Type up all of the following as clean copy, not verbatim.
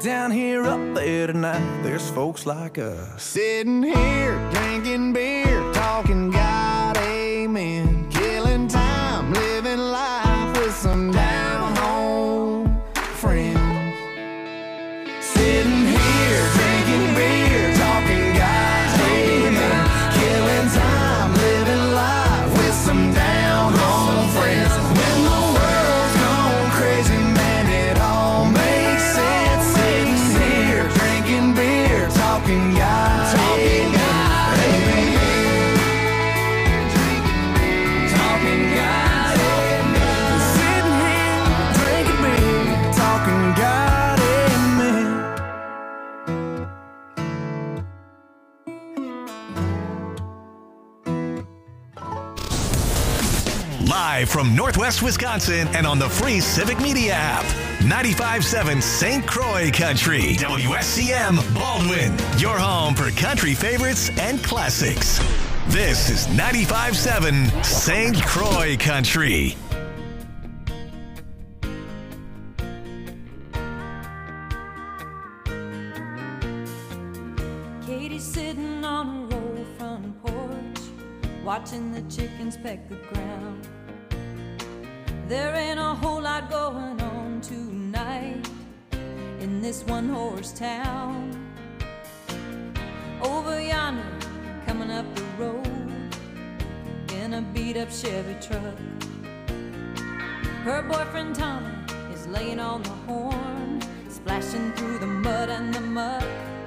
down here, up there tonight. There's folks like us sitting here, drinking beer, talking God, amen. Killing time, living life with some down-home friends. Sitting here, drinking beer, talking God, amen. Killing time, living life with some down-home friends. When the world's gone crazy, man, it all makes sense. Sitting here, drinking beer, talking God, amen. Talking God, amen. Sitting here, drinking beer, talking God, amen. Live from Northwest Wisconsin and on the free Civic Media app. 95.7 St. Croix Country. WSCM Baldwin. Your home for country favorites and classics. This is 95.7 St. Croix Country. Katie's sitting on her old front porch, watching the chickens peck the ground. There ain't a whole lot going on tonight in this one-horse town. Over yonder, coming up the road in a beat-up Chevy truck, her boyfriend Tommy is laying on the horn, splashing through the mud and the muck.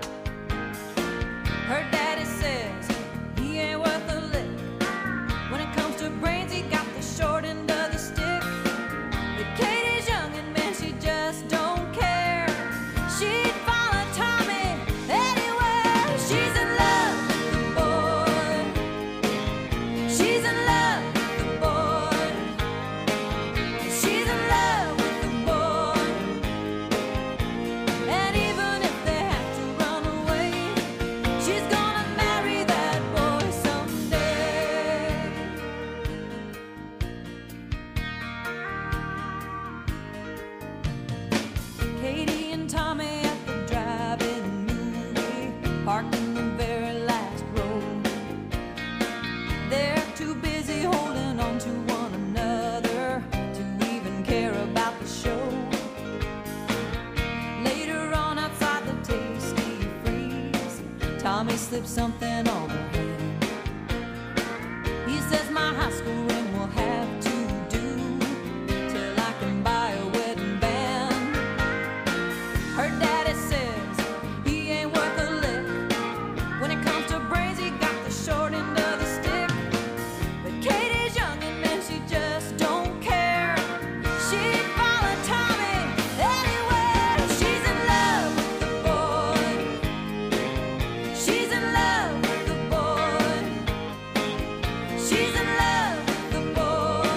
Her daddy says he ain't worth a lick. When it comes to brains, he got the short end of the stick. But Katie's young and man, she just don't care. She'd follow Tommy anywhere. She's in love with the boy. She's in love with the boy. She's in love with the boy. And even if they have to run away, she's gonna marry that boy someday. Katie and Tommy at the drive-in movie, parked in the very last row. They're too busy holding on to one another to even care about the show. Later on outside the Tasty Freeze, Tommy slipped something on her hand. He says my high school ring will have to do till I can buy a wedding band. Her daddy says he ain't worth a lick. When it comes to brains, he got the short end of the stick. But Katie's young and man, she just don't care. She'd follow Tommy anywhere. She's in love with the boy. She's in love with the boy. She's in love with the boy.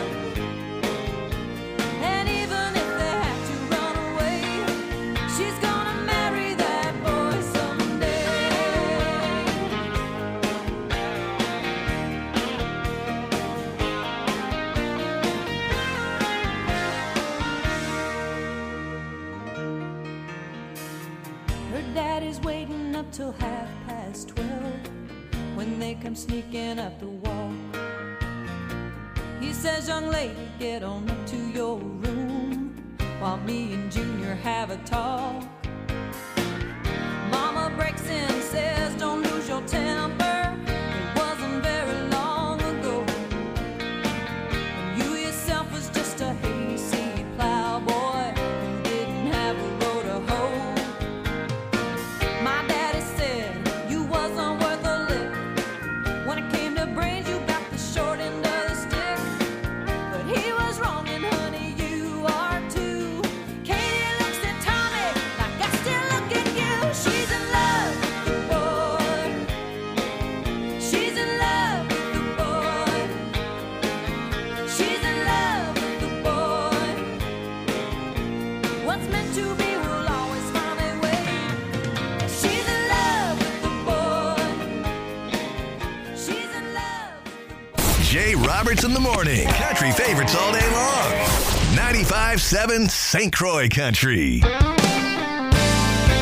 And even if they have to run away, she's gonna marry that boy someday. Her daddy's waiting up till 12:30 when they come sneaking up the walk. He says, young lady, get on up to your room while me and Junior have a talk. Mama breaks in and says, don't lose your temper. It wasn't very long ago when you yourself was just a hayseed plowboy who didn't have a row to hoe. My daddy said you wasn't worth a lick. When it came to brains, you got the short end of the stick. But he was wrong, and honey, you are too. Katie looks at Tommy like I still look at you. She's in love with the boy. She's in love with the boy. She's in love with the boy. What's meant to be will always find a way. She's in love with the boy. She's in love with the boy. Jay Roberts in the morning. Country favorites all day long. 95.7 St. Croix Country.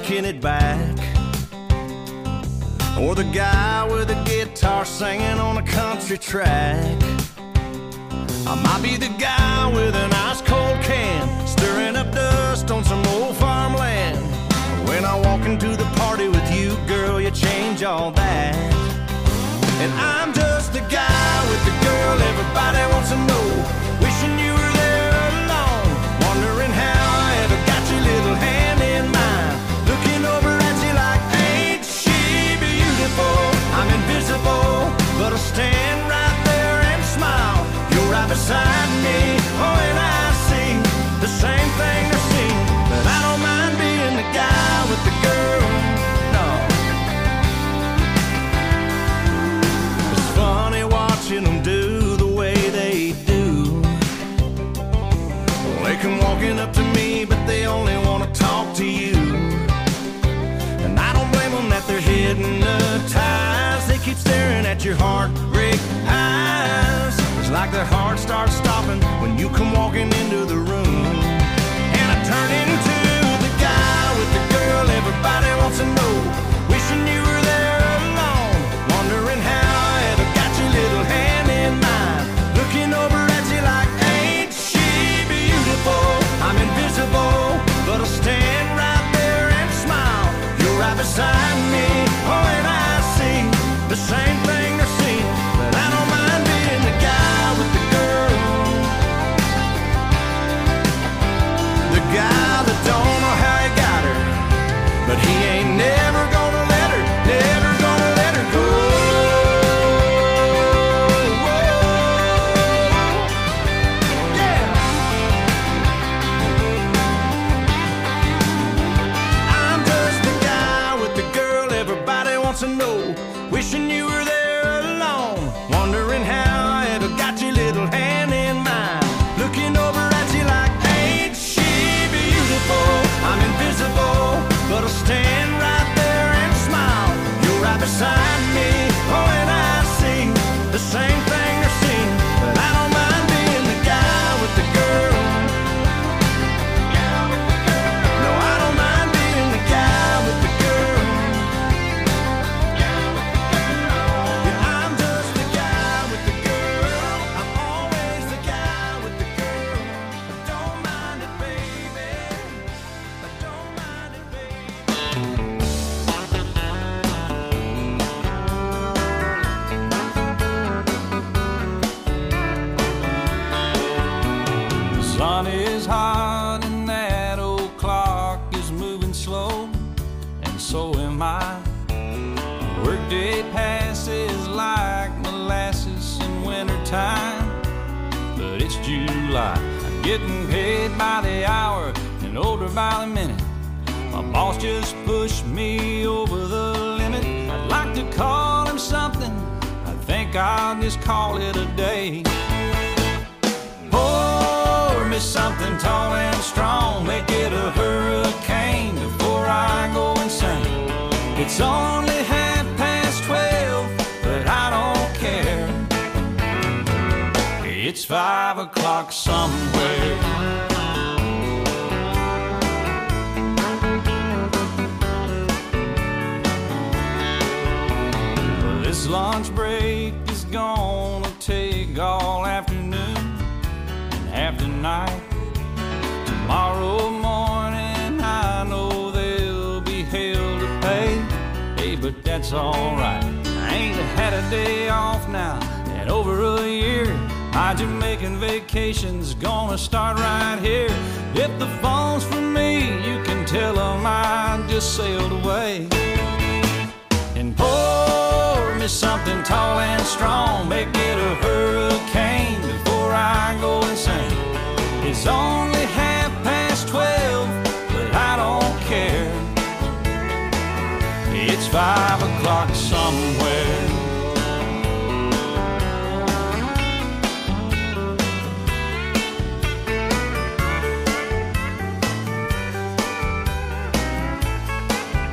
taking it back. Or the guy with a guitar singing on a country track. I might be the guy with an ice cold can, stirring up dust on some old farmland. When I walk into the party with you, girl, you change all that. And I'm just the guy with the girl everybody wants to know, wishing you were there alone, wondering how I ever got your little hand in mine, looking over at you like, ain't she beautiful? I'm invisible, but I stand right there and smile. You're right beside me, oh, and I see the same thing they're seeing. But I don't mind being the guy with the girl, no. It's funny watching them do the way they do. They come walking up to me, but they only want to talk to you. And I don't blame them that they're hypnotized. They keep staring at your heartbreak eyes. It's like their heart starts stopping when you come walking into the room. And I turn into the guy with the girl everybody wants to know, wishing you were there alone, wondering how I ever got your little hand in mine, looking over at you like, ain't she beautiful? I'm invisible, but I'll stand right there and smile. You're right beside me, oh, and I see the same thing they're seeing. But I don't mind being the guy with the girl, the guy that don't know how he got her, but he ain't never gonna let her, never gonna let her go. Yeah. I'm just the guy with the girl everybody wants to know, wishing you were there alone, wondering how I ever got your little hand in mine, looking over at you like, ain't she beautiful? I'm invisible, but I'll stand right there and smile. You're right beside me, oh, and I see the same thing they're seeing. But I don't mind being the guy with the girl. No, I don't mind being the guy with the girl. Yeah, I'm just the guy with the girl. I'm always the guy with the girl. I don't mind it, baby. I don't mind it, baby. The sun is hot and that old clock is moving slow, and so am I. Workday passes like molasses in wintertime, but it's July. I'm getting paid by the hour and older by the minute. My boss just pushed me over the limit. I'd like to call him something, I think I'll just call it a day. Pour me something tall and strong, make it a hurricane before I go insane. It's only 12:30, but I don't care. It's 5 o'clock somewhere. This lunch break is gonna take all afternoon and half the night. Tomorrow morning I know there'll be hell to pay. Hey, but that's alright. I ain't had a day off now in over a year. My Jamaican vacation's gonna start right here. If the phone's for me, you can tell them I just sailed away. And pour me something tall and strong, make it a hurricane before I go insane. It's only 12:30, but I don't care. It's 5 o'clock somewhere.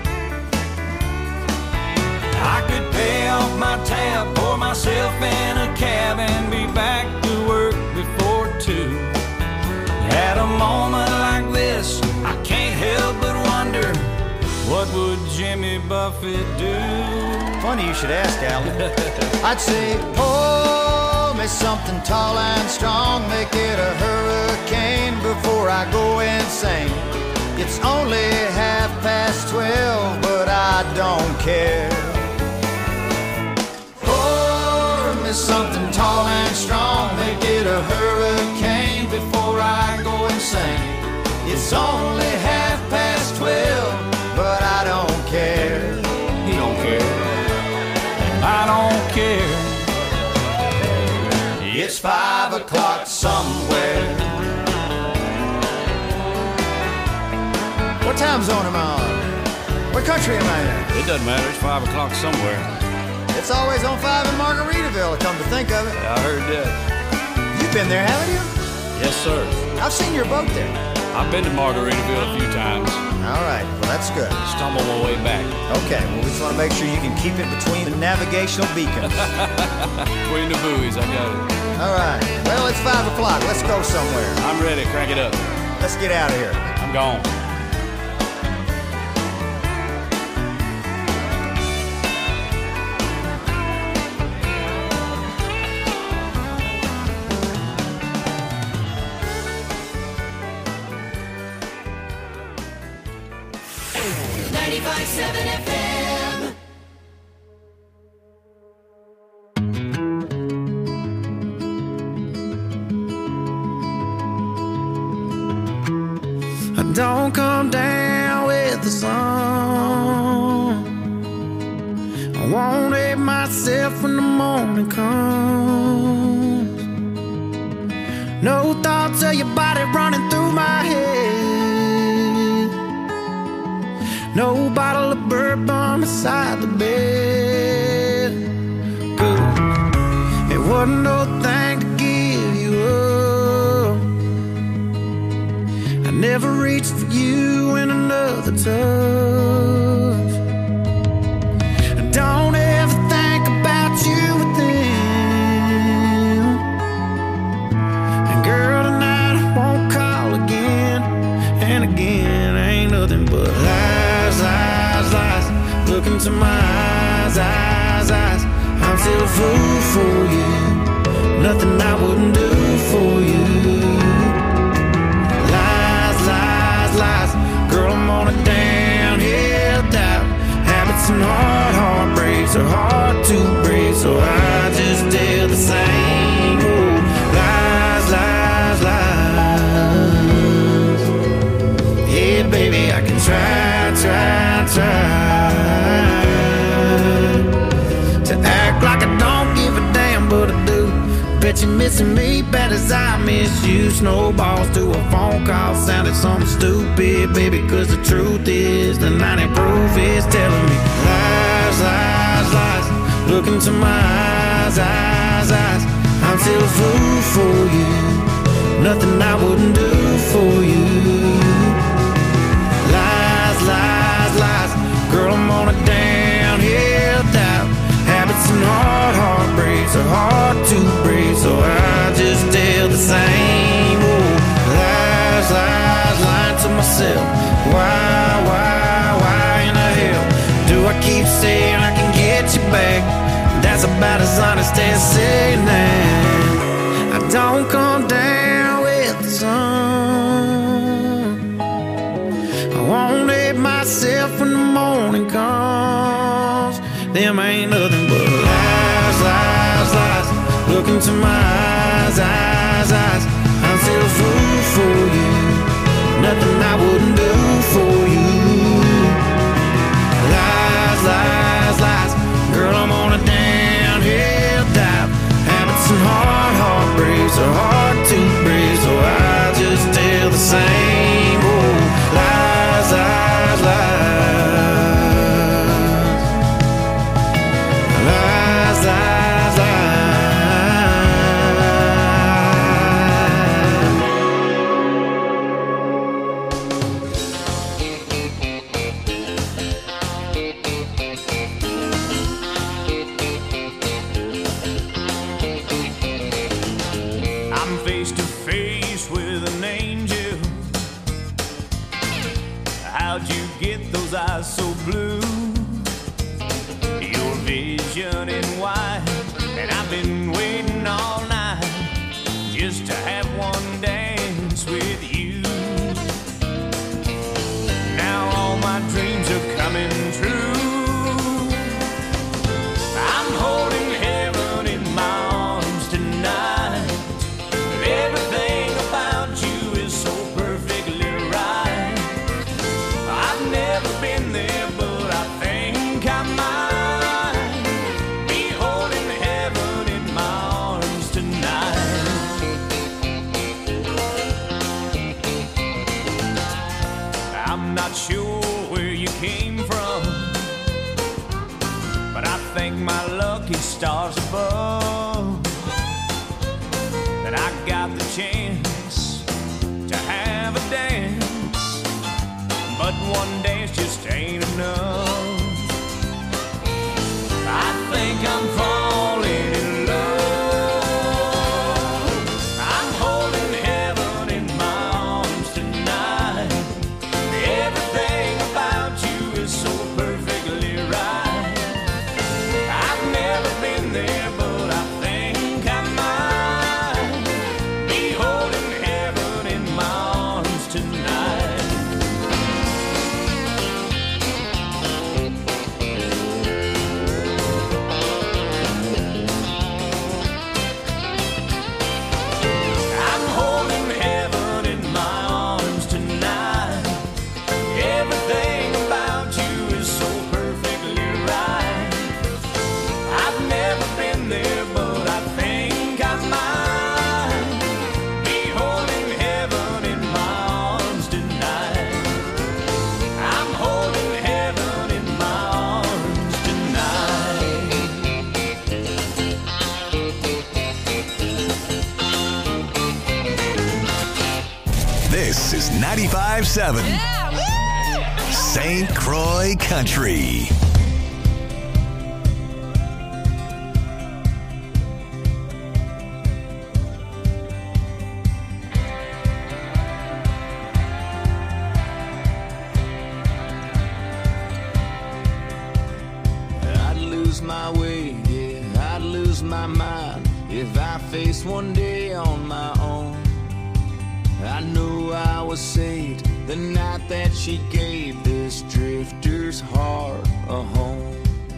I could pay off my tab, pour myself in a it do? Funny you should ask, Alan. I'd say, pour me something tall and strong, make it a hurricane before I go insane. It's only 12:30, but I don't care. Pour me something tall and strong, make it a hurricane before I go insane. It's only 12:30, but I don't care. You don't care. I don't care. It's 5 o'clock somewhere. What time zone am I on? What country am I in? It doesn't matter. It's 5 o'clock somewhere. It's always on 5 in Margaritaville, come to think of it. I heard that. You've been there, haven't you? Yes, sir. I've seen your boat there. I've been to Margaritaville a few times. All right, well, that's good. Stumbled my way back. Okay, well, we just want to make sure you can keep it between the navigational beacons. Between the buoys, I got it. All right, well, it's 5 o'clock. Let's go somewhere. I'm ready. Crank it up. Let's get out of here. I'm gone. Don't come down with the sun. I won't hate myself when the morning comes. No thoughts of your body running through my head. No bottle of bourbon beside the bed. Good. It wasn't no thing to give you up. I never reached for you in another touch. Don't ever think about you with them. And girl, tonight I won't call again and again. Ain't nothing but lies, lies, lies. Look into my eyes, eyes, eyes. I'm still a fool for you. Nothing I wouldn't do for you. Lies. Girl, I'm on a downhill dive. Habits and heartbreaks are hard to break, so I just tell the same. Oh, lies, lies, lies. Yeah, baby, I can try to act like I don't give a damn, but I do. Bet you're missing me bad as I miss you. Snowballs to a phone call sounded something stupid, baby, cause the truth is the 90 proof is telling me lies, lies, lies. Look into my eyes, eyes, eyes. I'm still a fool for you. Nothing I wouldn't do for you. Lies, lies, lies. Girl, I'm on a downhill dive. Habits and heartbreaks are hard to break, so I just tell the same. Oh, lies, lies, lying to myself. Why in the hell do I keep saying I can get you back? That's about as honest as saying that I don't come down with the sun. I won't hate myself when the morning comes. Them ain't nothing but lies, lies, lies. Look into my eyes, eyes, eyes. I'm still a fool for you. Nothing I wouldn't do for you. Lies, lies, lies. Girl, I'm on a downhill dive. Habits and heartbreaks are hard to break, so I just tell the same. Oh, lies, lies, lies. Lies, lies, lies. I'm face to face with an angel. How'd you get those eyes so blue? right, and I've been waiting all night just to have one dance with you. Now all my dreams are coming true. I'm holding heaven in my arms tonight. Everything about you is so perfectly right. I've never been there, but I think I might be holding heaven in my arms tonight. I'm not sure where you came from, but I thank my lucky stars above that I got the chance to have a dance. But one dance just ain't enough. I think I'm falling in love. I'm holding heaven in my arms tonight. Everything about you is so perfectly right. I've never been there, but I think I might be holding heaven in my arms tonight. I'm holding heaven in my arms tonight. Everything about you is so perfectly right. I've never been there, but I think I might be holding heaven in my arms tonight. I'm holding heaven in my arms tonight. This is 95.7 St. Croix Country. I'd lose my way, yeah, I'd lose my mind if I faced one day on my own. I knew I was saved the night that she gave this drifter's heart a home.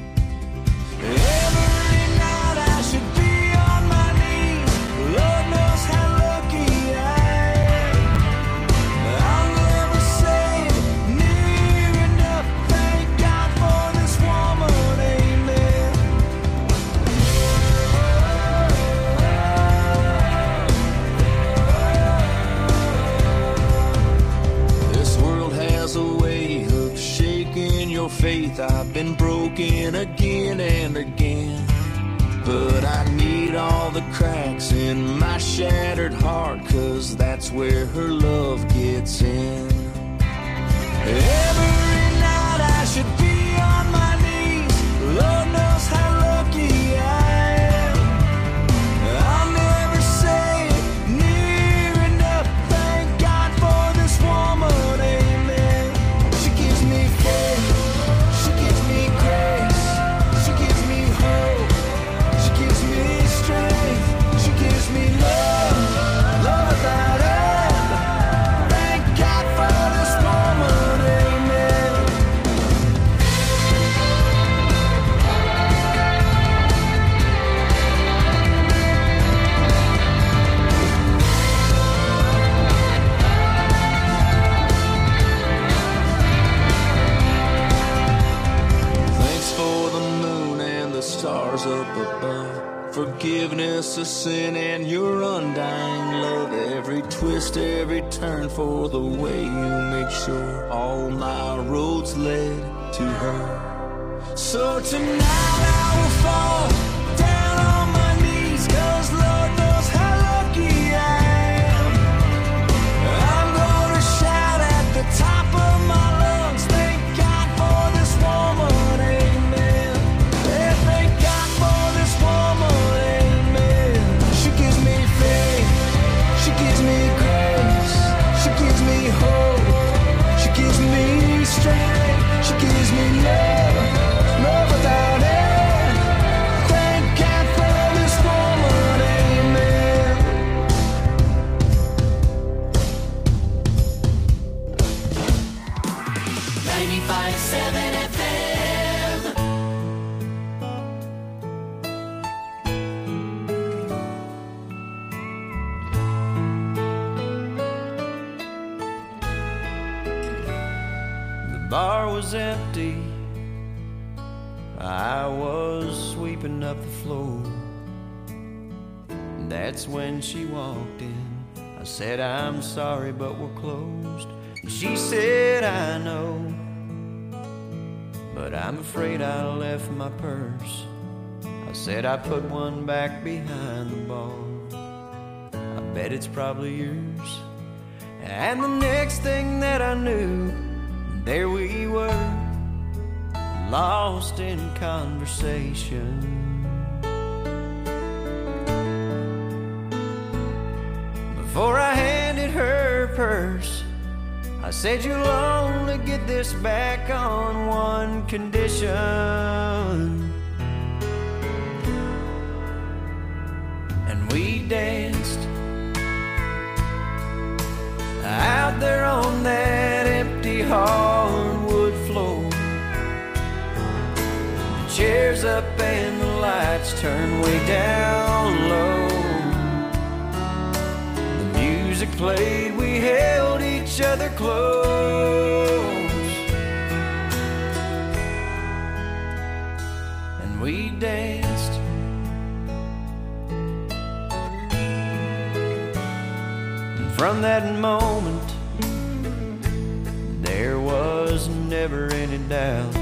Every night I should be on my knees. Lord knows how lucky I am. I'll never say it near enough. Thank God for this woman, amen. This world has a way of shaking your faith. I've been broken again and again, but I need all the cracks in my shattered heart, 'cause that's where her love gets in. Every night I should be on my knees. Lord knows how lucky I am. I'll never say it near enough. Thank God for this woman, amen. She gives me faith, she gives me grace, she gives me hope, she gives me strength, she gives me love, love without end. Thank God for this woman, amen. Thanks for the moon and the stars up above, forgiveness of sin and your undying love. Every twist, every turn, for the way you make sure all my roads led to her. So tonight I will fall down on my knees, 'cause Lord knows how lucky I am. I'm gonna shout at the top of my lungs. Thank God for this woman, amen. Yeah, thank God for this woman, amen. She gives me faith, she gives me grace, she gives me hope, she gives me strength, she gives me love, love without end. bar was empty. I was sweeping up the floor. That's when she walked in. I said, I'm sorry, but we're closed. She said, I know, but I'm afraid I left my purse. I said, I put one back behind the bar. I bet it's probably yours. And the next thing that I knew, there we were, lost in conversation. Before I handed her purse, I said, you'll only get this back on one condition. And we danced out there on that empty hardwood floor. The chairs up and the lights turned way down low. Music played, we held each other close, and we danced. And from that moment, there was never any doubt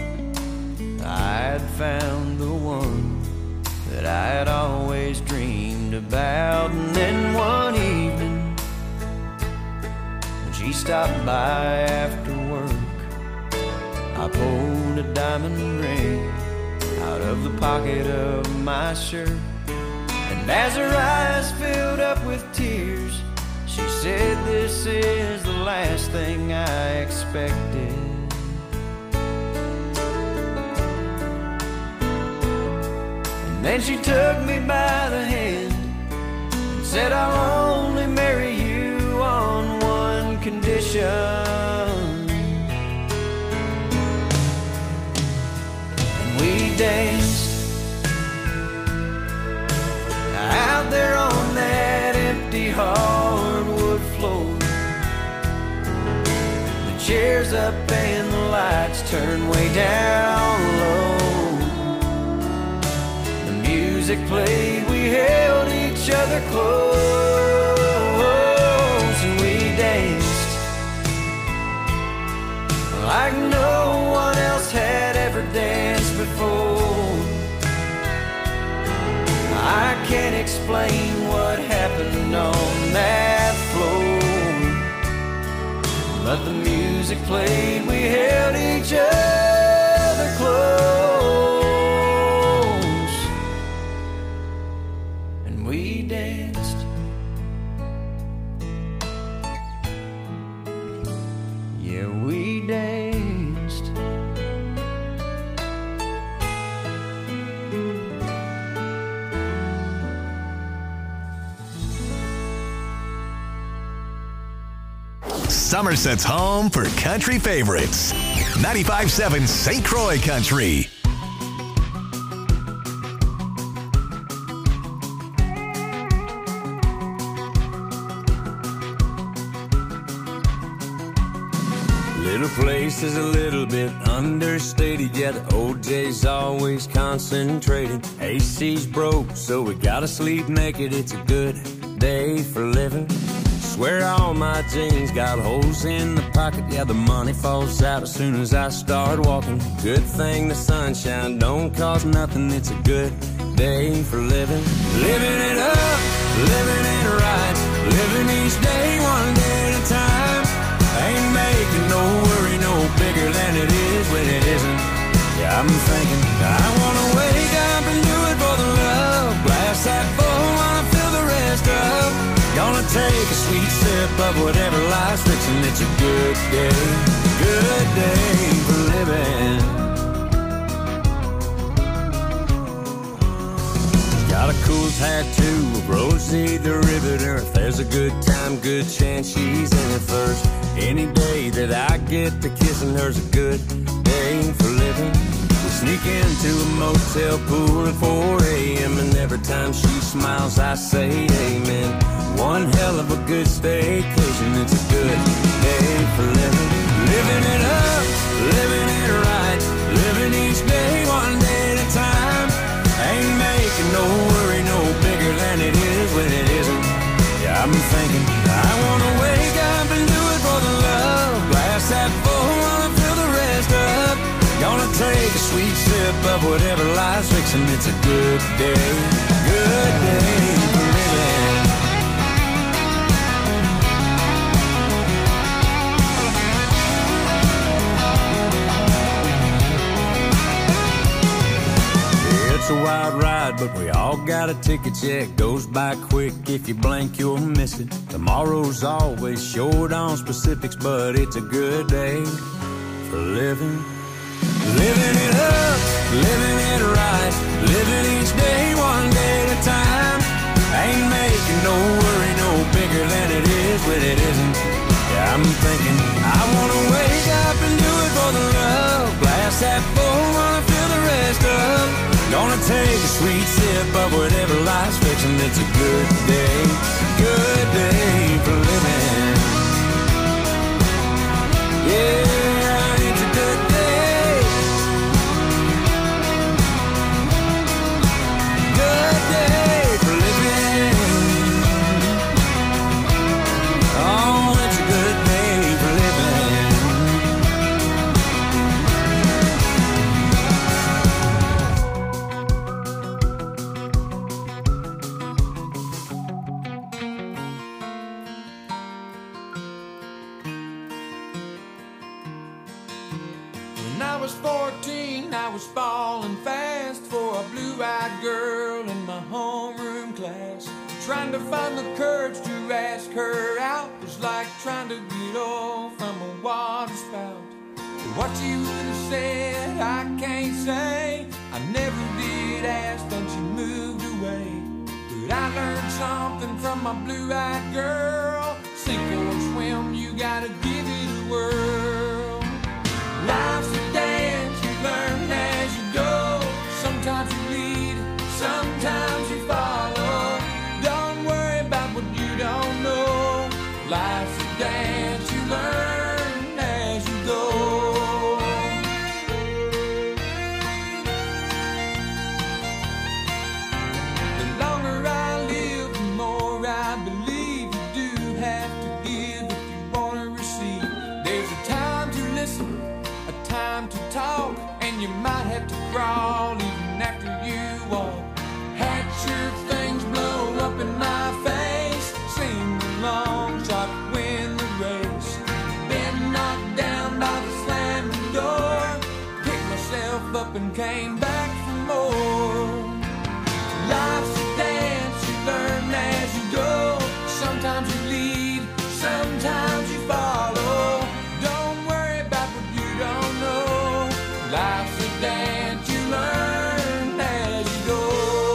I'd found the one that I had always dreamed about. And then one evening, she stopped by after work. I pulled a diamond ring out of the pocket of my shirt, and as her eyes filled up with tears, she said, this is the last thing I expected. And then she took me by the hand and said, I'll only marry you on one condition. And we danced out there on that empty hardwood floor. The chairs up and the lights turned way down low. The music played, we held each other close, and we danced like no one else had ever danced before. I can't explain what happened on that floor, but the music played, we held each other close, and we danced. Yeah, we danced. Somerset's home for country favorites. 95.7 St. Croix Country. Little place is a little bit understated, yeah, the OJ's always concentrated. AC's broke, so we gotta sleep naked. It's a good day for living. Swear all my jeans got holes in the pocket, yeah, the money falls out as soon as I start walking. Good thing the sunshine don't cost nothing. It's a good day for living. Living it up, living it right, living each day one day at a time. Ain't making no worry no bigger than it is when it isn't. Yeah, I'm thinking I wanna wake up and do it for the love. Glass half full, wanna fill the rest up. Gonna take a sweet sip of whatever life's fixing. It's a good day for living. Got a cool tattoo of Rosie the Riveter. If there's a good time, good chance she's in it first. Any day that I get to kissing her's a good day for living. We sneak into a motel pool at 4 a.m. and every time she smiles I say amen. One hell of a good staycation. It's a good day for living. Living it up, making no worry no bigger than it is when it isn't. Yeah, I'm thinking I wanna wake up and do it for the love. Glass that full, wanna fill the rest up. Gonna take a sweet sip of whatever life's fixing. It's a good day for living. It's a wild ride, but we all got a ticket. Yeah, it goes by quick. If you blink, you'll miss it. Tomorrow's always short on specifics, but it's a good day for living. Living it up, living it right, living each day one day at a time. Ain't making no worry no bigger than it is when it isn't. Yeah, I'm thinking I wanna wake up and do it for the love. Glass that full, wanna fill the rest up. Gonna take a sweet sip of whatever life's fixing. It's a good day for living. Yeah, it's a good day. Good day for living. Oh, it's a good day for living. When I was 14, I was falling fast for a blue-eyed girl in my homeroom class. Trying to find the courage to ask her out was like trying to get off from a water spout. But what she would have said, I can't say. I never did ask, then she moved away. But I learned something from my blue-eyed girl. Sink or swim, you gotta give it a whirl. Life's a dance, you learn as you go. Sometimes you lead, sometimes you follow. Don't worry about what you don't know. Life's a dance, you learn as you go. The longer I live, the more I believe you do have to give if you want to receive. There's a time to listen, a time to talk, and you might have to crawl even after you walk. Had your things blow up in my face, sing the long shot, win the race. Been knocked down by the slamming door, picked myself up and came back for more. Life's a dance, you learn as you go. Sometimes you lead, sometimes you follow. Don't worry about what you don't know. Life's a dance, you learn as you go.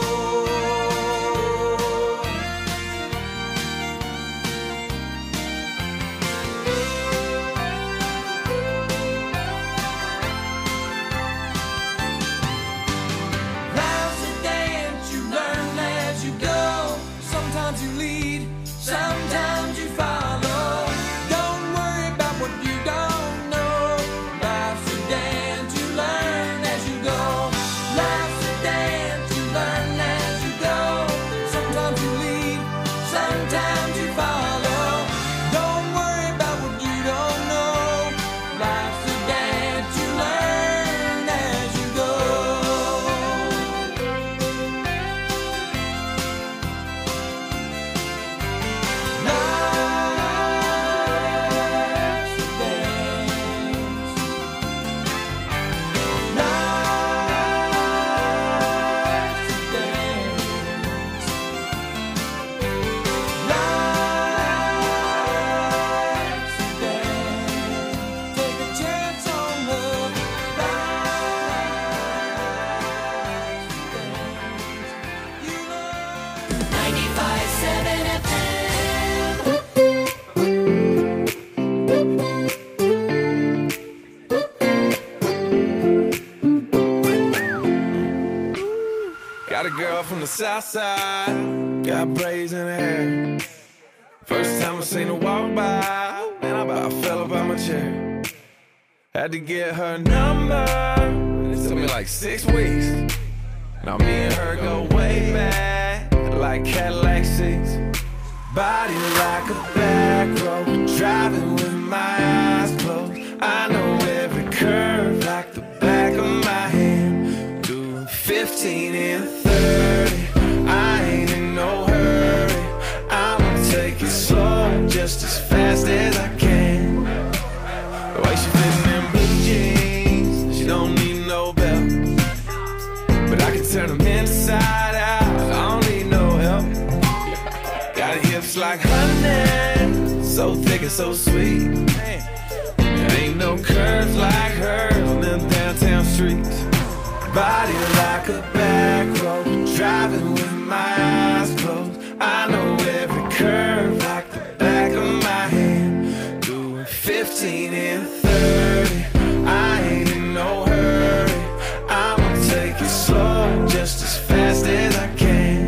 Life's a dance, you learn as you go. Sometimes you lead, sometimes you follow. Don't worry about what you don't know. Life's a dance, you learn as you go. Life's a dance, you learn as you go. Sometimes you lead, sometimes you follow. Don't worry about what you don't know. Life's a dance, you learn as you go. Take a chance on love. You learn. 95.7 FM. Got a girl from the south side, got braids in her hair. First time I seen her walk by, man, I about fell up out my chair. Had to get her number, it took me like 6 weeks. Now me and her go way white Cadillac seats. Body like a back road, driving with my eyes closed. I know every curve like the back of my hand. Doing 15 and 30, I ain't in no hurry. I'ma take it slow, just as fast as I can. The way she fits in them blue jeans, she don't need no belt. But I can turn them inside out, I don't need no help. Got hips like honey, so thick and so sweet. There ain't no curves like hers on them downtown streets. Body like a back road, driving with my eyes closed. I know every curve like the back of my hand. Doing 15 and 30, I ain't in no hurry. I'ma take it slow, just as fast as I can.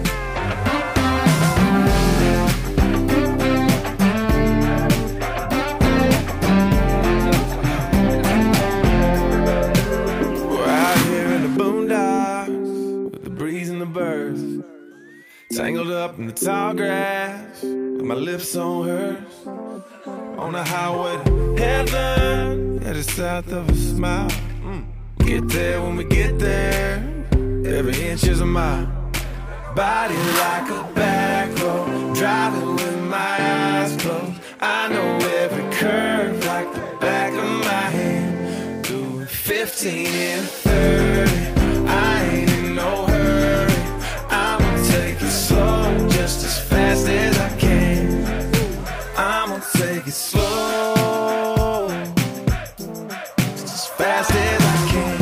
Tangled up in the tall grass, with my lips on hers. On the highway to heaven, headed south of a smile. Get there when we get there, every inch is a mile. Body like a back road, driving with my eyes closed. I know every curve like the back of my hand. Doing 15 and 30, I ain't in no hurry. I'ma take it slow, just as fast as I can. I'ma take it slow, just as fast as I can.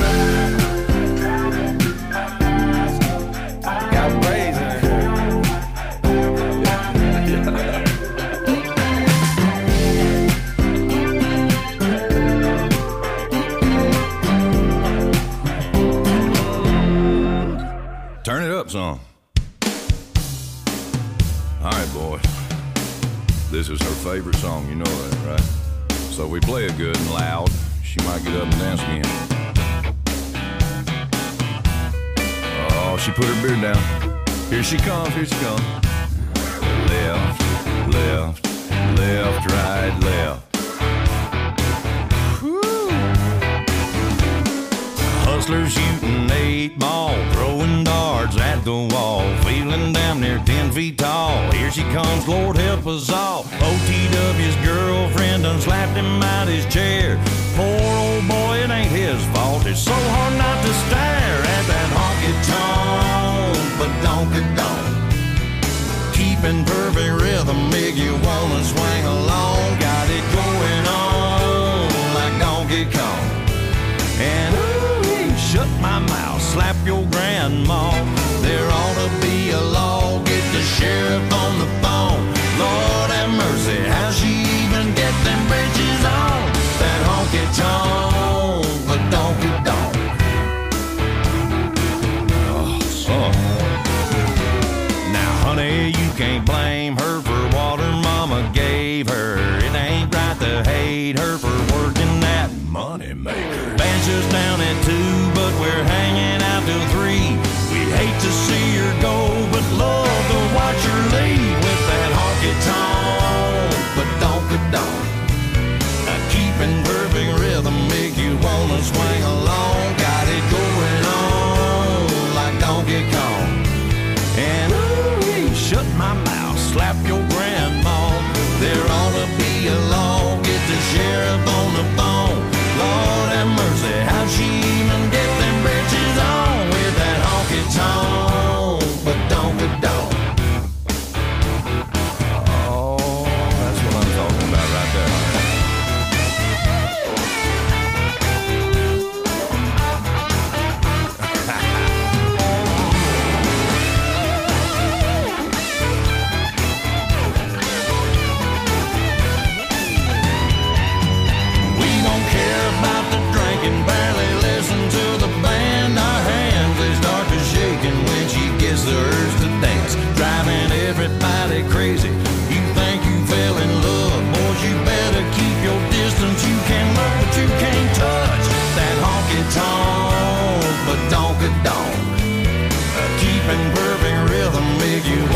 Got braids in her hair. Turn it up some. All right, boys. This is her favorite song, you know that, right? So we play it good and loud. She might get up and dance again. Oh, she put her beard down. Here she comes, here she comes. Left, left, left, right, left. Hustlers shooting 8 ball, throwing darts at the wall, feeling damn near 10 feet tall. Here she comes, Lord help us all. OTW's girlfriend done slapped him out his chair. Poor old boy, it ain't his fault. It's so hard not to stare at that honky-tonk, but donk-a-donk. Keeping perfect rhythm, make you wanna swing along. Got it going on like Donkey Kong. And shut my mouth, slap your grandma. There ought to be a law, get the sheriff on the phone. Lord have mercy, how'd she even get them bridges on? That honky-tonk, but donk-a-donk. Oh, son. Now, honey, you can't blame her for what her mama gave her. It ain't right to hate her for working that money maker. Benches down at 2, but we're hanging out till 3. We hate to see her go, but love to watch her leave with that honky-tonk, but donk-a-donk. Keeping perfect rhythm, make you wanna swing along. Got it going on like Donkey Kong. And ooh, shut my mouth, slap your grandma. There ought to be a law, get the sheriff on the phone. Lord have mercy, how'd she even get them britches on with that honky-tonk, but donk-a-donk. Oh, that's what I'm talking about right there. Barely listen to the band. Our hands, they start to shaking when she gets the urge to dance, driving everybody crazy. You think you fell in love, boys, you better keep your distance. You can look, but you can't touch that honky-tonk, but donk-a-donk. Keeping perfect rhythm, make you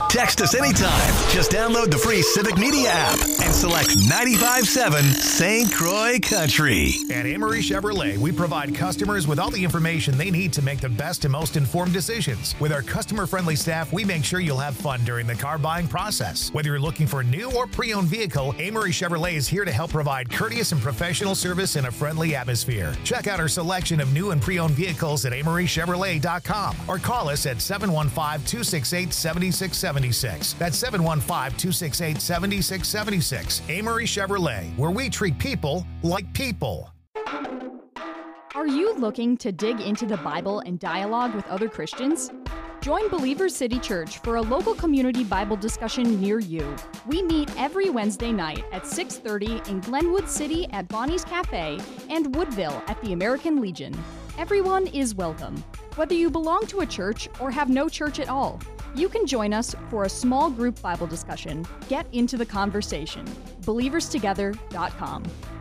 Text us anytime. Just download the free Civic Media app and select 95.7 St. Croix Country. At Amory Chevrolet, we provide customers with all the information they need to make the best and most informed decisions. With our customer-friendly staff, we make sure you'll have fun during the car buying process. Whether you're looking for a new or pre-owned vehicle, Amory Chevrolet is here to help provide courteous and professional service in a friendly atmosphere. Check out our selection of new and pre-owned vehicles at AmoryChevrolet.com or call us at 715-268-7676. That's 715-268-7676. Amory Chevrolet, where we treat people like people. Are you looking to dig into the Bible and dialogue with other Christians? Join Believers City Church for a local community Bible discussion near you. We meet every Wednesday night at 6:30 in Glenwood City at Bonnie's Cafe and Woodville at the American Legion. Everyone is welcome. Whether you belong to a church or have no church at all, you can join us for a small group Bible discussion. Get into the conversation. BelieversTogether.com.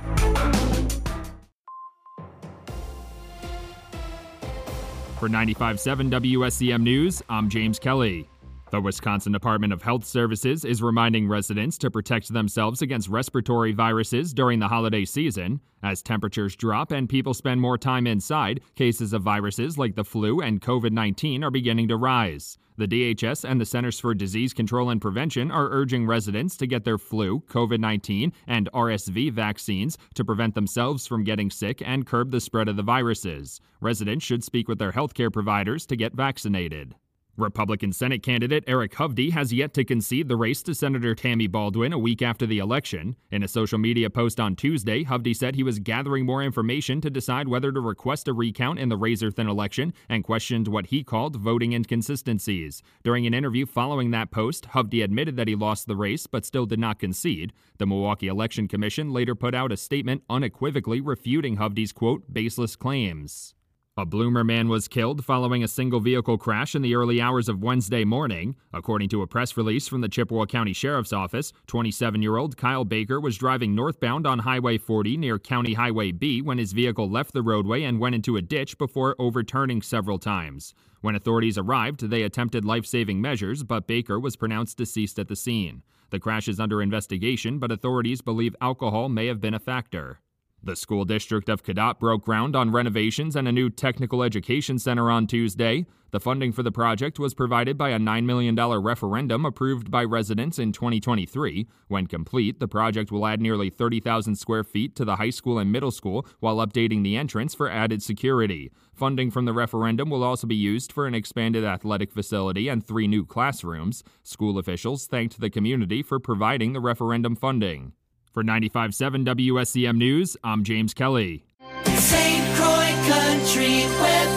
For 95.7 WSCM News, I'm James Kelly. The Wisconsin Department of Health Services is reminding residents to protect themselves against respiratory viruses during the holiday season. As temperatures drop and people spend more time inside, cases of viruses like the flu and COVID-19 are beginning to rise. The DHS and the Centers for Disease Control and Prevention are urging residents to get their flu, COVID-19, and RSV vaccines to prevent themselves from getting sick and curb the spread of the viruses. Residents should speak with their healthcare providers to get vaccinated. Republican Senate candidate Eric Hovde has yet to concede the race to Senator Tammy Baldwin a week after the election. In a social media post on Tuesday, Hovde said he was gathering more information to decide whether to request a recount in the razor-thin election and questioned what he called voting inconsistencies. During an interview following that post, Hovde admitted that he lost the race but still did not concede. The Milwaukee Election Commission later put out a statement unequivocally refuting Hovde's, quote, baseless claims. A Bloomer man was killed following a single-vehicle crash in the early hours of Wednesday morning. According to a press release from the Chippewa County Sheriff's Office, 27-year-old Kyle Baker was driving northbound on Highway 40 near County Highway B when his vehicle left the roadway and went into a ditch before overturning several times. When authorities arrived, they attempted life-saving measures, but Baker was pronounced deceased at the scene. The crash is under investigation, but authorities believe alcohol may have been a factor. The school district of Cadott broke ground on renovations and a new technical education center on Tuesday. The funding for the project was provided by a $9 million referendum approved by residents in 2023. When complete, the project will add nearly 30,000 square feet to the high school and middle school while updating the entrance for added security. Funding from the referendum will also be used for an expanded athletic facility and 3 new classrooms. School officials thanked the community for providing the referendum funding. For 95.7 WSCM News, I'm James Kelly. St. Croix Country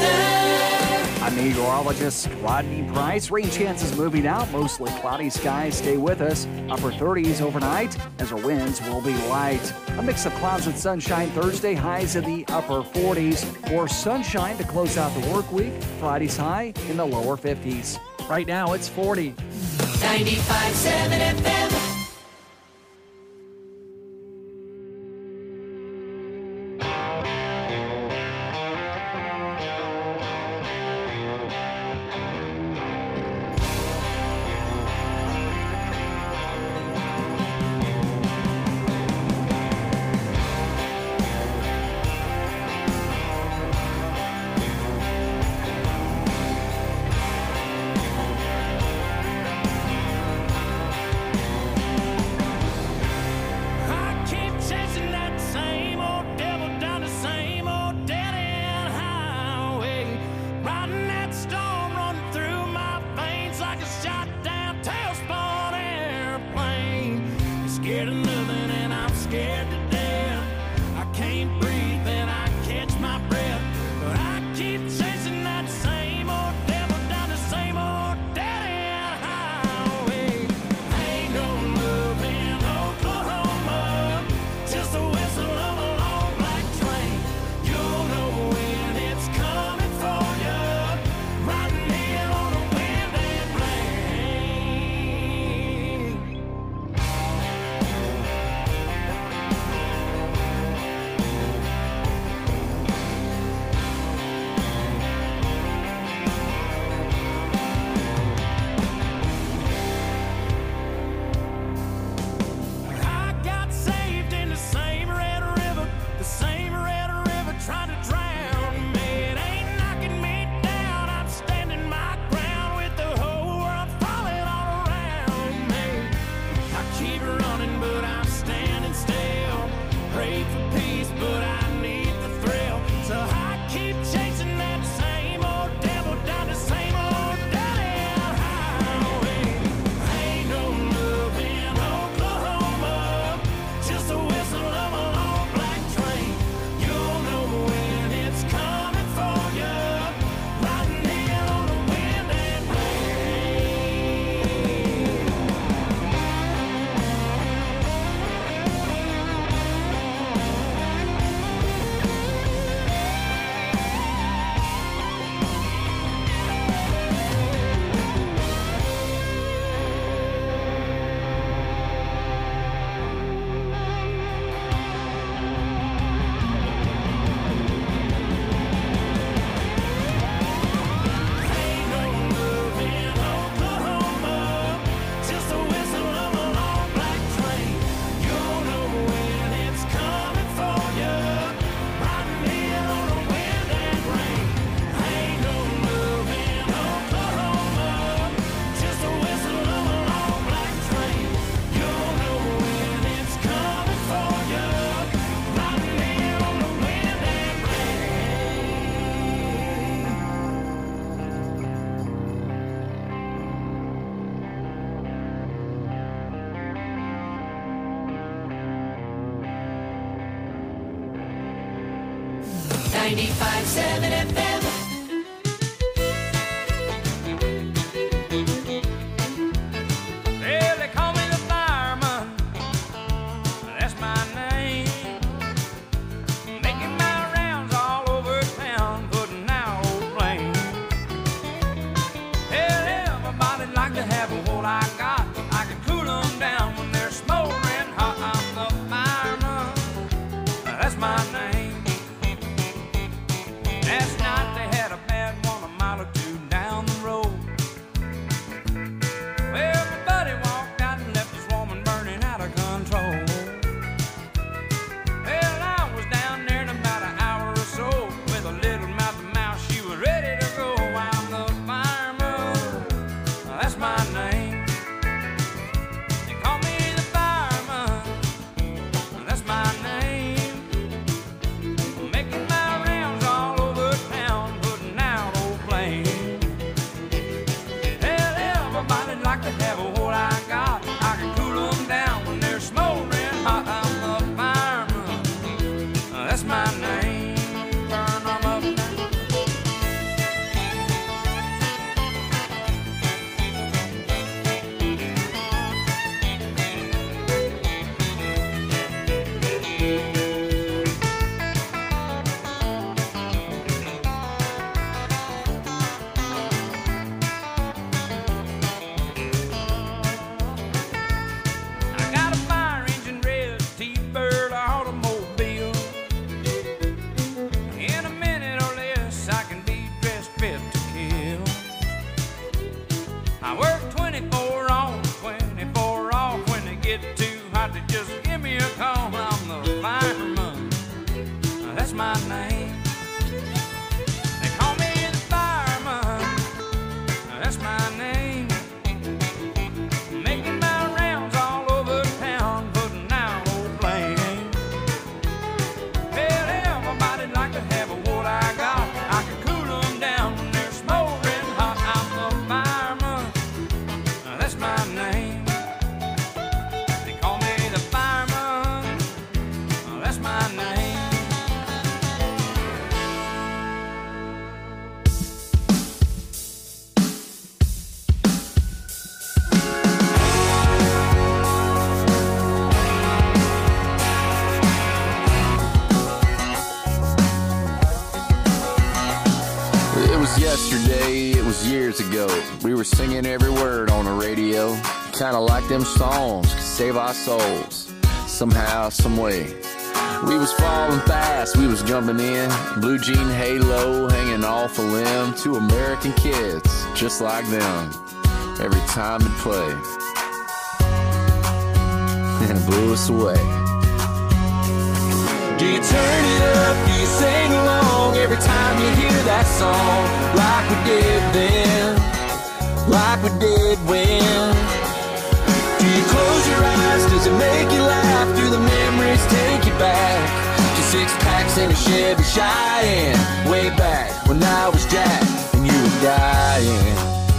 weather. I'm meteorologist Rodney Price. Rain chances moving out. Mostly cloudy skies stay with us. Upper 30s overnight as our winds will be light. A mix of clouds and sunshine Thursday. Highs in the upper 40s. More sunshine to close out the work week. Friday's high in the lower 50s. Right now it's 40. 95.7 FM. 95.7 FM. Well, they call me the fireman, that's my name. Making my rounds all over town, putting out old flames. Hell, everybody like to have what I got. I can cool them down when they're smoldering hot. I'm the fireman, that's my name. Last night they had a bad one a mile or two down the road. Well, my buddy walked out and left his woman burning out of control. Well, I was down there in about an hour or so with a little mouth to mouth. She was ready to go. I'm the fireman, that's my name. They call me the fireman, that's my name. Making my rounds all over town, putting out old flames. Hell, everybody like to have what I got. I can cool them down when they're smoldering hot. I'm the fireman, that's my name. Burn them up now. I got a fire engine red T-Bird automobile. In a minute or less, I can be dressed fit to kill. I work 24 on, 24 off. When they get too hot, they just give me a call. I'm the fireman, that's my name. They call me the fireman, that's my name. Making my rounds all over town, putting out old flames. Hell, everybody like to have what I got. I can cool them down when they're smoldering hot. I'm the fireman, that's my name. They call me the fireman, that's my name. It was yesterday, it was years ago. We were singing every word on the radio. Kinda like them songs could save our souls. Somehow, some way. We was falling fast, we was jumping in. Blue jean halo hanging off a limb. Two American kids, just like them. Every time it played. And it blew us away. Do you turn it up? Do you sing along every time you hear that song? Like we did then, like we did when. Do you close your eyes? Does it make you laugh? Do the memories take you back to 6 packs in a Chevy Cheyenne? Way back when I was Jack and you were dying.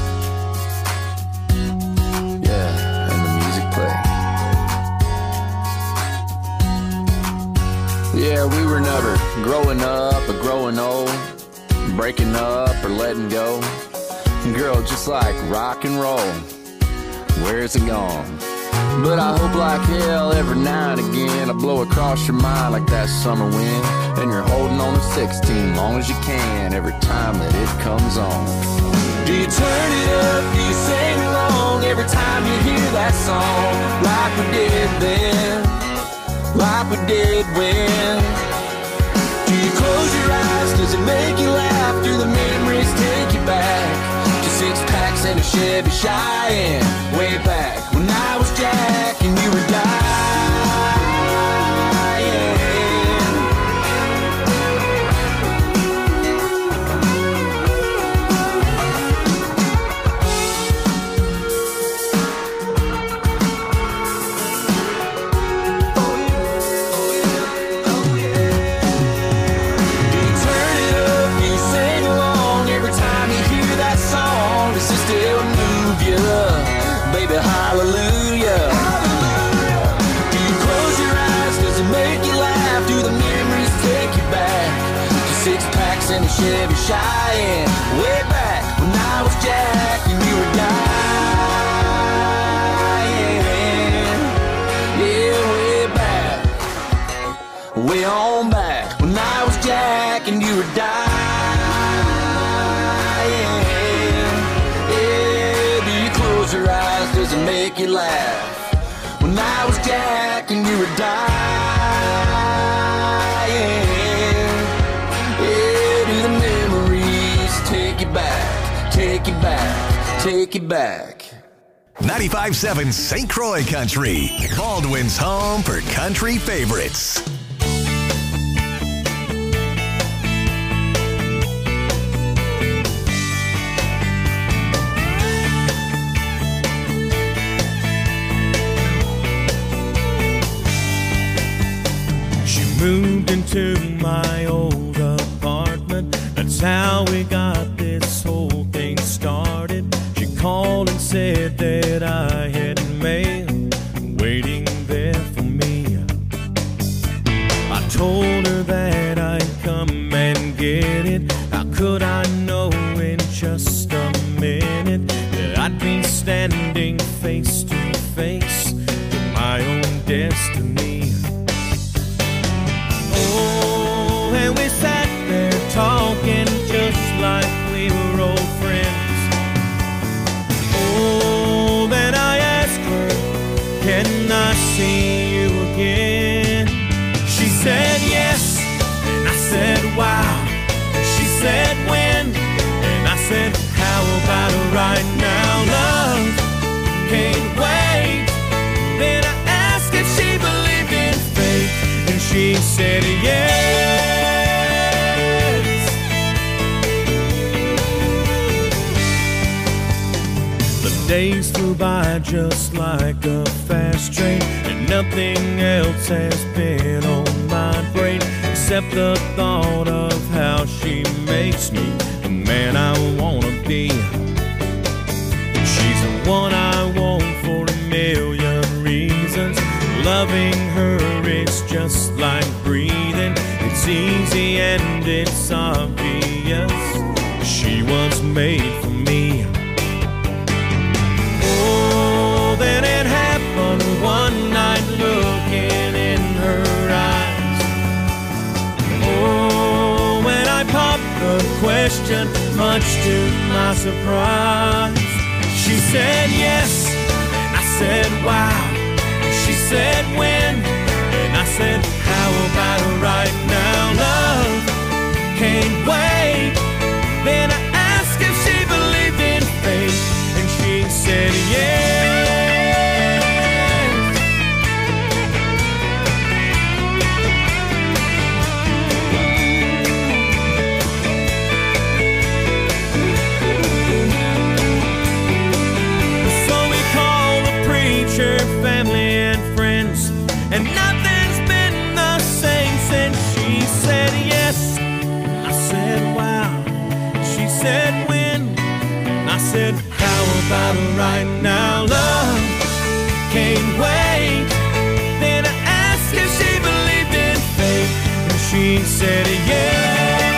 Yeah, and the music played. Yeah, we were never growing up or growing old, breaking up or letting go. Girl, just like rock and roll, where's it gone? But I hope like hell every now and again I blow across your mind like that summer wind. And you're holding on to 16 long as you can every time that it comes on. Do you turn it up? Do you sing along every time you hear that song? Like we did then, like we did when. Do you close your eyes? Does it make you laugh? Do the memories take you back to 6 packs and a Chevy Cheyenne? Way back when I was Jack and you were dying. Baby, hallelujah. Do you close your eyes? Does it make you laugh? Do the memories take you back to 6 Texas in a Chevy Cheyenne. Way back when I was Jack and you were dying. Yeah, way back, way on back when I was Jack and you were dying. Yeah, do you close your eyes? Does it make you laugh? When I was Jack and you were dying. Yeah, do the memories take you back, take you back, take you back. 95.7 St. Croix Country, Baldwin's home for country favorites. Moved into my old apartment. That's how we got this whole thing started. She called and said that I had mail waiting there for me. I told her that I'd come and get it. How could I know in just a minute that I'd be standing face to face with my own destiny? Oh, and we sat there talking just like we were old friends. Oh, then I asked her, can I see you again? She said yes, and I said wow. She said when, and I said how about right now? Love can't wait. Then I asked if she believed in fate, and she said yes. The days flew by just like a fast train, and nothing else has been on my brain except the thought of how she makes me the man I wanna be. She's the one I want for a million reasons. Loving her is just like breathing. It's easy and it's obvious. She was made for me. Oh, then it happened one night looking in her eyes. Oh, when I popped the question, much to my surprise, she said yes, and I said wow. She said when, and I said how about right now? Love can't wait. Then I asked if she believed in fate, and she said yes. So we called the preacher, family and friends, and nothing's been the same since she said yes. I said wow. She said when. I said how about right now? Love can't wait. Then I asked if she believed in fate, and she said yes.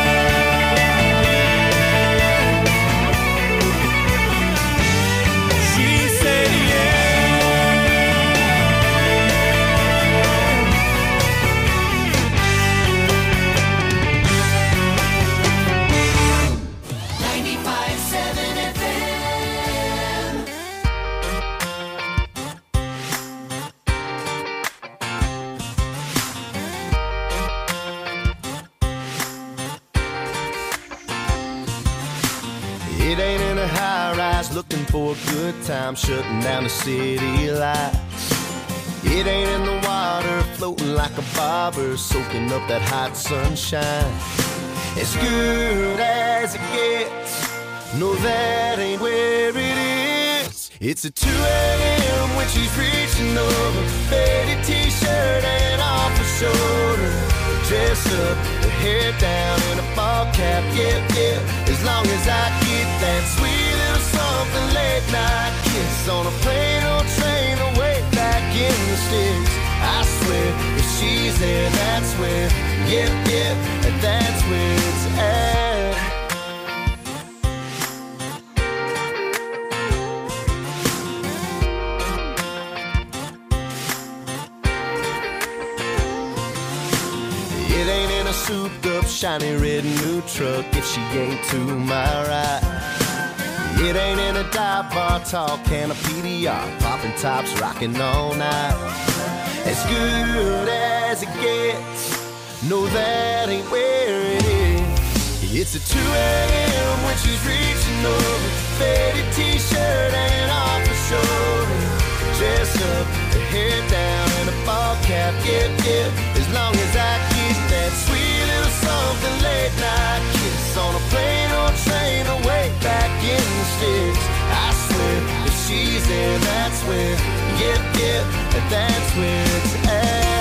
She said yes. 95.7 FM. It ain't in a high rise looking for a good time, shutting down the city lights. It ain't in the water floating like a bobber, soaking up that hot sunshine. As good as it gets, no, that ain't where it is. It's at 2 a.m. when she's reaching over, faded t-shirt and off her shoulder, dress up, her hair down in a ball cap, yeah, yeah. As long as I get that sweet little something late night kiss on a plane or train away back in the sticks, I swear if she's there, that's where, yeah, yeah, and that's where it's at. souped up, shiny red new truck if she ain't to my right. It ain't in a dive bar, tall can of PDR, popping tops, rocking all night. As good as it gets, no, that ain't where it is. It's a 2 a.m. when she's reaching over, faded t-shirt hanging off her shoulder, dressed up, her hair down and a ball cap, yep. As long as I get that sweet little something late night kiss on a plane or train away back in the sticks. I swear, if she's there, that's where, yep, that's where it's at.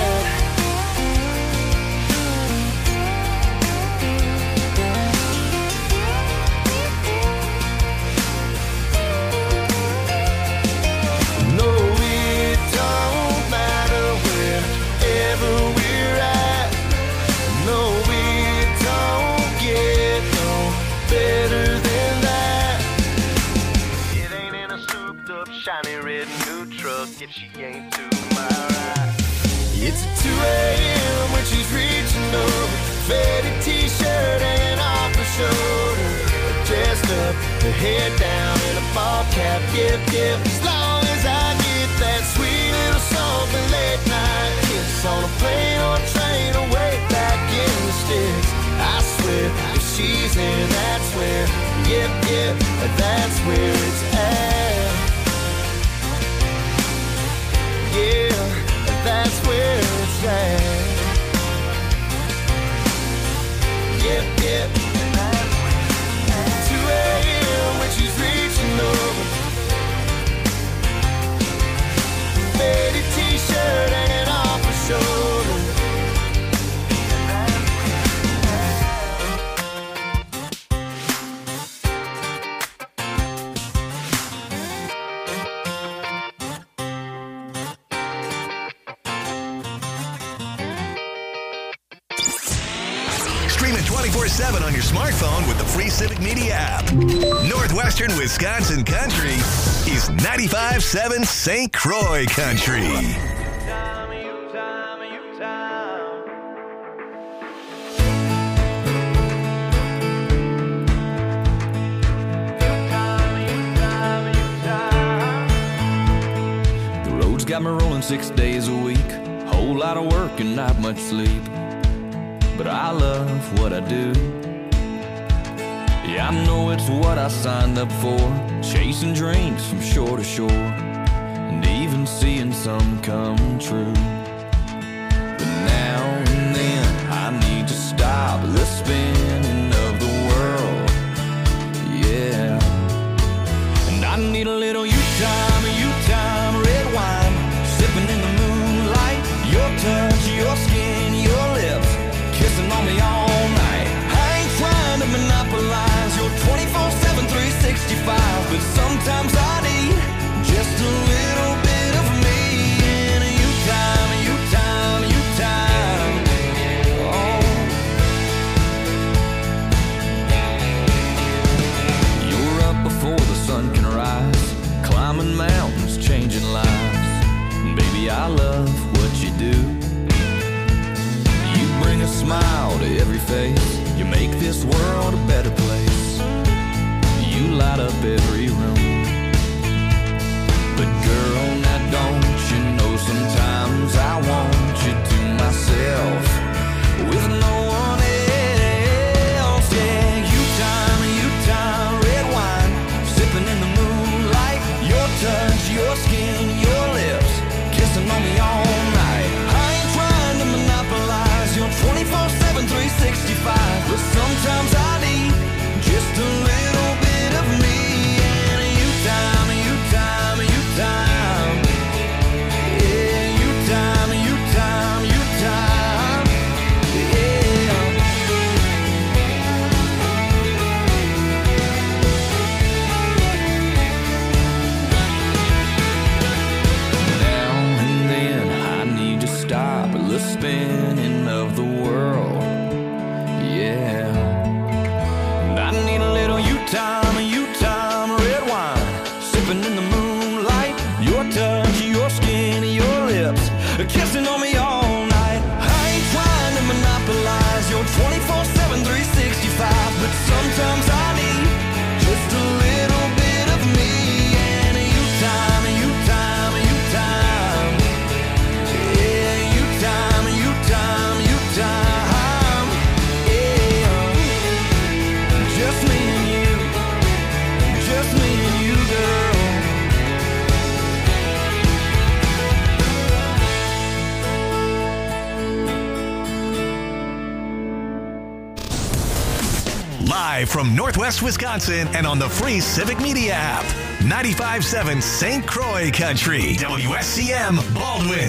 If she ain't to my right. It's a 2 a.m. when she's reaching over, faded t-shirt hanging off her shoulder, dressed up, her hair down and a ball cap, yep. As long as I get that sweet little something late night kiss on a plane or train away back in the sticks. I swear, if she's in, that's where, yep, that's where it's at. Yeah, that's where it's at. Yep. 2 a.m. when she's reaching over, faded t-shirt hanging off her shoulder. Stream it 24/7 on your smartphone with the free Civic Media app. Northwestern Wisconsin Country is 95.7 St. Croix Country. The road's got me rolling 6 days a week, whole lot of work and not much sleep. But I love what I do. Yeah, I know it's what I signed up for, chasing dreams from shore to shore, and even seeing some come true. But now and then I need to stop the spinning of the world, yeah. And I need a little you time, red wine, sipping in the moonlight, your touch, your skin, your lips, kissing on me all night. I ain't trying to monopolize your 24/7, 365, but sometimes I need just a little bit of me and you time. Oh, you're up before the sun can rise, climbing mountains, changing lives. And baby, I love what you do. Bring a smile to every face, you make this world a better place, you light up every room. But girl, now don't you know sometimes I want you to myself with no one else. Yeah, you time, red wine, sipping in the moonlight, your touch, your skin, your lips, kissing on me all night. I ain't trying to monopolize your 24/7, 365, but sometimes I need just a little bit of me and Live from Northwest Wisconsin and on the free Civic Media app. 95.7 St. Croix Country. WSCM Baldwin.